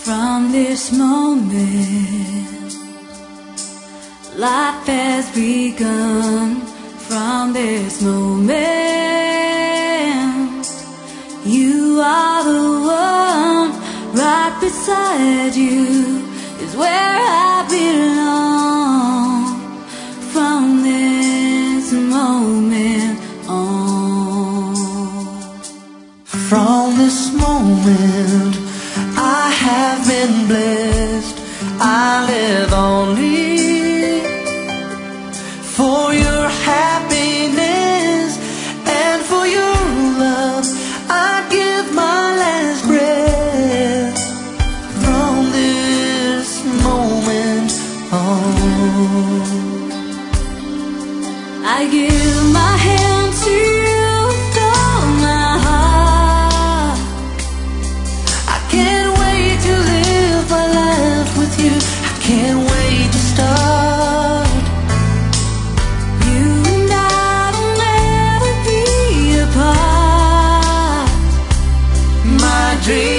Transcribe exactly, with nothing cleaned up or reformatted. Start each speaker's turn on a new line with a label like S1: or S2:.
S1: From this moment, life has begun. From this moment, you are the one. Right beside you is where I belong. From this moment on,
S2: from this moment I have been blessed. I live only for your happiness and for your love. I give my last breath. From this moment on,
S1: I give my hand to you with all my heart.
S2: I can't wait to live my life with you. I can't wait to start.
S1: You and I will never be apart.
S2: My dream